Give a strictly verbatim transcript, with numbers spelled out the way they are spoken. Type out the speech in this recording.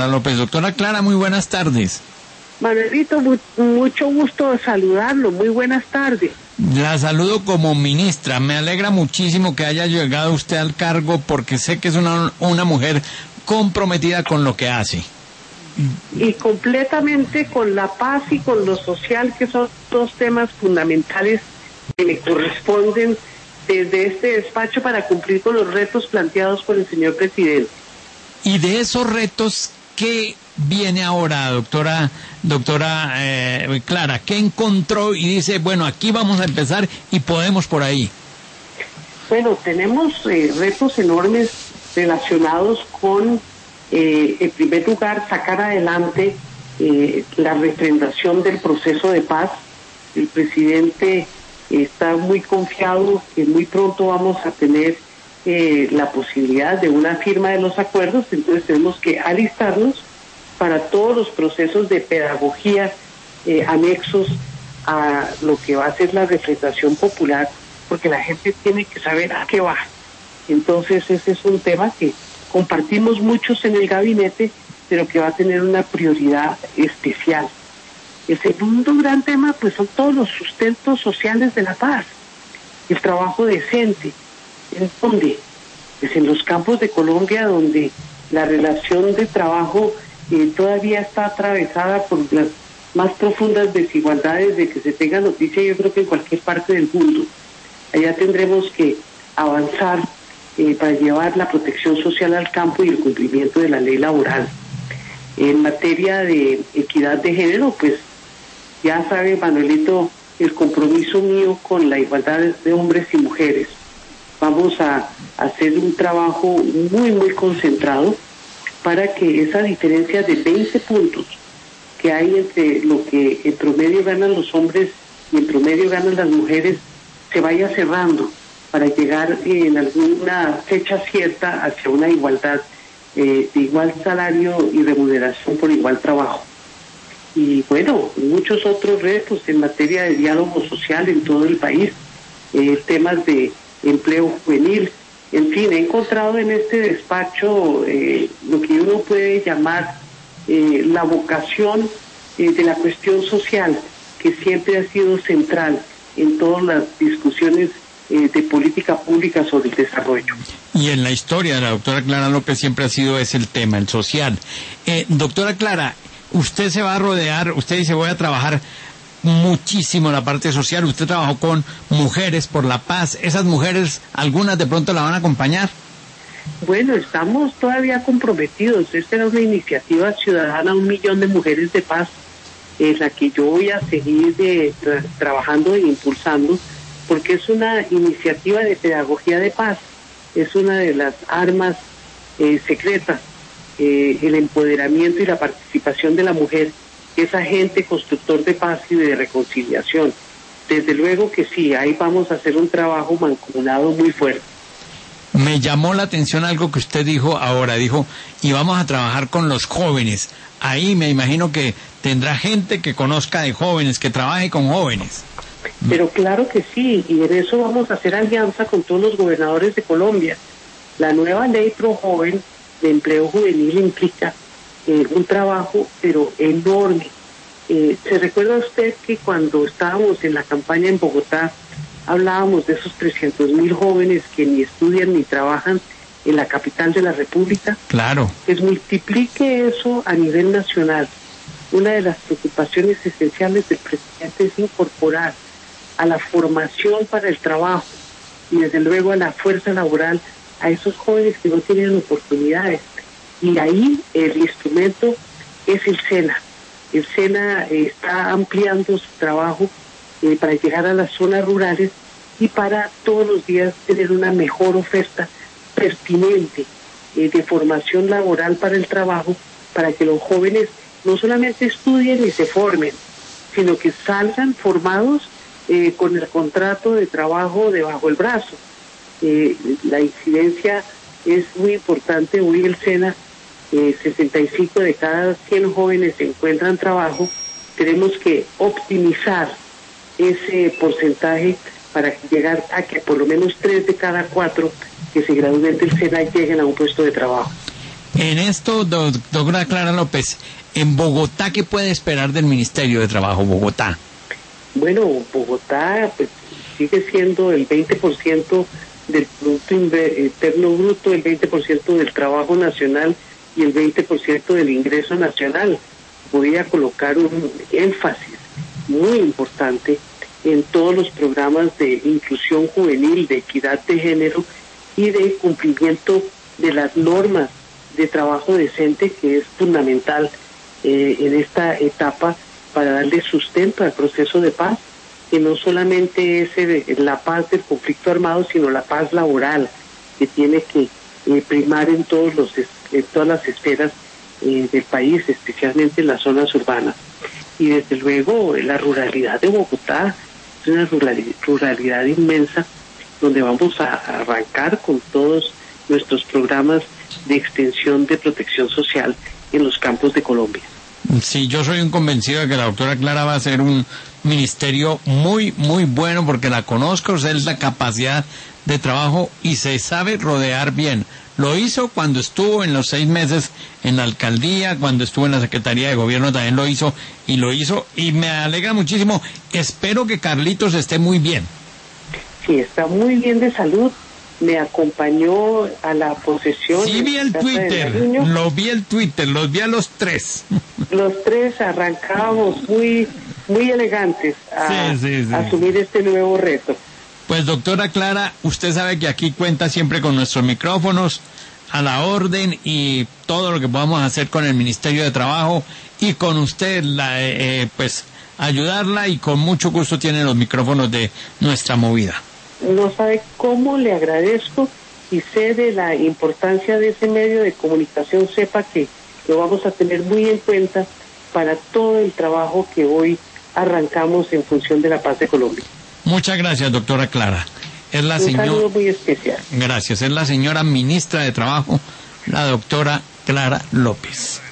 Clara López. Doctora Clara, muy buenas tardes. Manuelito, mu- mucho gusto saludarlo, muy buenas tardes. La saludo como ministra, me alegra muchísimo que haya llegado usted al cargo porque sé que es una, una mujer comprometida con lo que hace. Y completamente con la paz y con lo social, que son dos temas fundamentales que me corresponden desde este despacho para cumplir con los retos planteados por el señor presidente. Y de esos retos, ¿qué viene ahora, doctora doctora eh, Clara? ¿Qué encontró y dice, bueno, aquí vamos a empezar y podemos por ahí? Bueno, tenemos eh, retos enormes relacionados con, eh, en primer lugar, sacar adelante eh, la refrendación del proceso de paz. El presidente está muy confiado que muy pronto vamos a tener eh, la posibilidad de una firma de los acuerdos, entonces tenemos que alistarnos para todos los procesos de pedagogía eh, anexos a lo que va a ser la refrendación popular, porque la gente tiene que saber a qué va. Entonces ese es un tema que compartimos muchos en el gabinete, pero que va a tener una prioridad especial. El segundo gran tema pues son todos los sustentos sociales de la paz, el trabajo decente, ¿en dónde? Pues en los campos de Colombia, donde la relación de trabajo eh, todavía está atravesada por las más profundas desigualdades de que se tenga noticia, yo creo que en cualquier parte del mundo. Allá tendremos que avanzar eh, para llevar la protección social al campo y el cumplimiento de la ley laboral. En materia de equidad de género, pues ya sabe, Manuelito, el compromiso mío con la igualdad de hombres y mujeres. Vamos a hacer un trabajo muy, muy concentrado para que esa diferencia de veinte puntos que hay entre lo que en promedio ganan los hombres y en promedio ganan las mujeres se vaya cerrando para llegar en alguna fecha cierta hacia una igualdad eh, de igual salario y remuneración por igual trabajo. Y bueno, muchos otros retos en materia de diálogo social en todo el país, eh, temas de empleo juvenil, en fin, he encontrado en este despacho eh, lo que uno puede llamar eh, la vocación eh, de la cuestión social, que siempre ha sido central en todas las discusiones eh, de política pública sobre el desarrollo. Y en la historia de la doctora Clara López siempre ha sido ese el tema, el social. Eh, doctora Clara, usted se va a rodear, usted dice voy a trabajar muchísimo la parte social, usted trabajó con Mujeres por la Paz, esas mujeres, algunas de pronto la van a acompañar. Bueno, estamos todavía comprometidos, esta era una iniciativa ciudadana, un millón de mujeres de paz, en la que yo voy a seguir de, tra trabajando e impulsando, porque es una iniciativa de pedagogía de paz, es una de las armas eh, secretas, eh, el empoderamiento y la participación de la mujer, que es agente constructor de paz y de reconciliación. Desde luego que sí, ahí vamos a hacer un trabajo mancomunado muy fuerte. Me llamó la atención algo que usted dijo ahora, dijo, y vamos a trabajar con los jóvenes. Ahí me imagino que tendrá gente que conozca de jóvenes, que trabaje con jóvenes. Pero claro que sí, y en eso vamos a hacer alianza con todos los gobernadores de Colombia. La nueva ley Pro Joven de empleo juvenil implica eh, un trabajo, pero enorme. Eh, ¿Se recuerda usted que cuando estábamos en la campaña en Bogotá, hablábamos de esos trescientos mil jóvenes que ni estudian ni trabajan en la capital de la República? Claro. Pues multiplique eso a nivel nacional. Una de las preocupaciones esenciales del presidente es incorporar a la formación para el trabajo y desde luego a la fuerza laboral a esos jóvenes que no tienen oportunidades. Y ahí el instrumento es el SENA. El SENA eh, está ampliando su trabajo eh, para llegar a las zonas rurales y para todos los días tener una mejor oferta pertinente eh, de formación laboral para el trabajo, para que los jóvenes no solamente estudien y se formen, sino que salgan formados eh, con el contrato de trabajo debajo del brazo. Eh, la incidencia es muy importante. Hoy el SENA, eh, sesenta y cinco de cada cien jóvenes encuentran trabajo. Tenemos que optimizar ese porcentaje para llegar a que por lo menos tres de cada cuatro que se gradúen del SENA lleguen a un puesto de trabajo. En esto, do, doctora Clara López, en Bogotá, ¿qué puede esperar del Ministerio de Trabajo, Bogotá? Bueno, Bogotá pues, sigue siendo el veinte por ciento del Producto Interno Bruto, el veinte por ciento del trabajo nacional y el veinte por ciento del ingreso nacional. Voy a colocar un énfasis muy importante en todos los programas de inclusión juvenil, de equidad de género y de cumplimiento de las normas de trabajo decente, que es fundamental eh, en esta etapa para darle sustento al proceso de paz, que no solamente es el, la paz del conflicto armado, sino la paz laboral, que tiene que eh, primar en todos los en todas las esferas eh, del país, especialmente en las zonas urbanas. Y desde luego la ruralidad de Bogotá es una ruralidad, ruralidad inmensa, donde vamos a arrancar con todos nuestros programas de extensión de protección social en los campos de Colombia. Sí, yo soy un convencido de que la doctora Clara va a ser un ministerio muy, muy bueno, porque la conozco, es la capacidad de trabajo y se sabe rodear bien. Lo hizo cuando estuvo en los seis meses en la alcaldía, cuando estuvo en la Secretaría de Gobierno también lo hizo, y lo hizo, y me alegra muchísimo. Espero que Carlitos esté muy bien. Sí, está muy bien de salud. Me acompañó a la posesión. Sí, vi el Twitter, lo vi el Twitter, los vi a los tres. Los tres arrancábamos muy, muy elegantes a, sí, sí, sí. a asumir este nuevo reto. Pues doctora Clara, usted sabe que aquí cuenta siempre con nuestros micrófonos a la orden y todo lo que podamos hacer con el Ministerio de Trabajo y con usted, la, eh, pues ayudarla, y con mucho gusto tiene los micrófonos de nuestra movida. No sabe cómo le agradezco, y sé de la importancia de ese medio de comunicación. Sepa que lo vamos a tener muy en cuenta para todo el trabajo que hoy arrancamos en función de la paz de Colombia. Muchas gracias, doctora Clara. Es la Un señora... saludo muy especial. Gracias. Es la señora ministra de Trabajo, la doctora Clara López.